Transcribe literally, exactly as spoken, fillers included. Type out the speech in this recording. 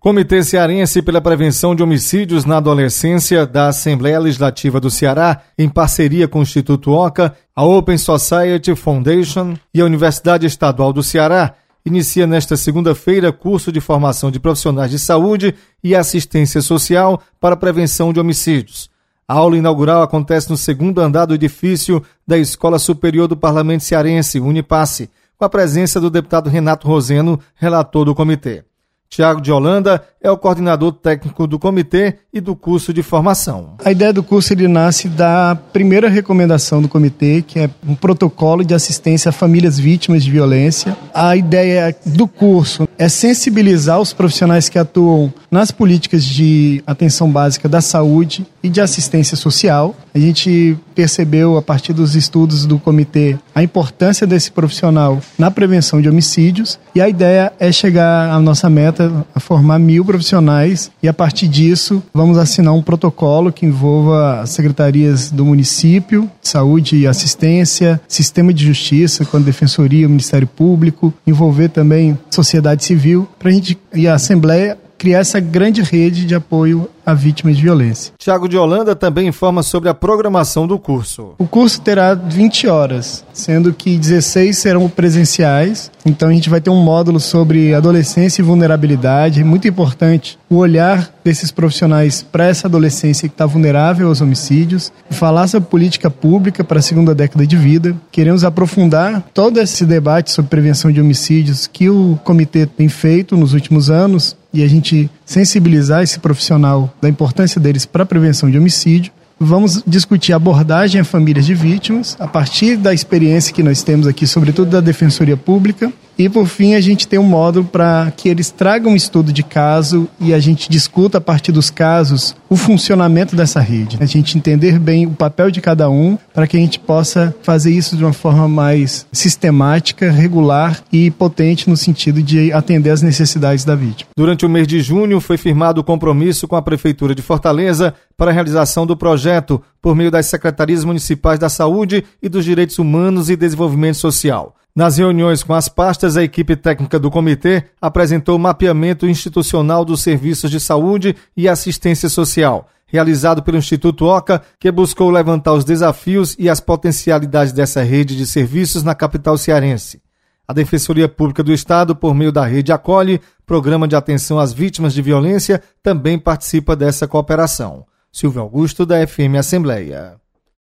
Comitê Cearense pela Prevenção de Homicídios na Adolescência da Assembleia Legislativa do Ceará, em parceria com o Instituto Oca, a Open Society Foundation e a Universidade Estadual do Ceará, inicia nesta segunda-feira curso de formação de profissionais de saúde e assistência social para a prevenção de homicídios. A aula inaugural acontece no segundo andar do edifício da Escola Superior do Parlamento Cearense, Unipasse, com a presença do deputado Renato Roseno, relator do comitê. Tiago de Holanda é o coordenador técnico do comitê e do curso de formação. A ideia do curso ele nasce da primeira recomendação do comitê, que é um protocolo de assistência a famílias vítimas de violência. A ideia do curso é sensibilizar os profissionais que atuam nas políticas de atenção básica da saúde e de assistência social. A gente percebeu, a partir dos estudos do comitê, a importância desse profissional na prevenção de homicídios, e a ideia é chegar à nossa meta, a formar mil profissionais, e a partir disso vamos assinar um protocolo que envolva as secretarias do município, saúde e assistência, sistema de justiça, com a defensoria, o Ministério Público, envolver também sociedade civil, para a gente e a Assembleia criar essa grande rede de apoio a vítimas de violência. Tiago de Holanda também informa sobre a programação do curso. O curso terá vinte horas, sendo que dezesseis serão presenciais. Então a gente vai ter um módulo sobre adolescência e vulnerabilidade. É muito importante o olhar desses profissionais para essa adolescência que está vulnerável aos homicídios. Falar sobre política pública para a segunda década de vida. Queremos aprofundar todo esse debate sobre prevenção de homicídios que o comitê tem feito nos últimos anos, e a gente sensibilizar esse profissional da importância deles para a prevenção de homicídio. Vamos discutir abordagem a famílias de vítimas, a partir da experiência que nós temos aqui, sobretudo da Defensoria Pública. E, por fim, a gente tem um módulo para que eles tragam um estudo de caso e a gente discuta, a partir dos casos, o funcionamento dessa rede. A gente entender bem o papel de cada um para que a gente possa fazer isso de uma forma mais sistemática, regular e potente no sentido de atender às necessidades da vítima. Durante o mês de junho, foi firmado o compromisso com a Prefeitura de Fortaleza para a realização do projeto por meio das Secretarias Municipais da Saúde e dos Direitos Humanos e Desenvolvimento Social. Nas reuniões com as pastas, a equipe técnica do comitê apresentou o mapeamento institucional dos serviços de saúde e assistência social, realizado pelo Instituto Oca, que buscou levantar os desafios e as potencialidades dessa rede de serviços na capital cearense. A Defensoria Pública do Estado, por meio da Rede Acolhe, Programa de Atenção às Vítimas de Violência, também participa dessa cooperação. Silvio Augusto, da F M Assembleia.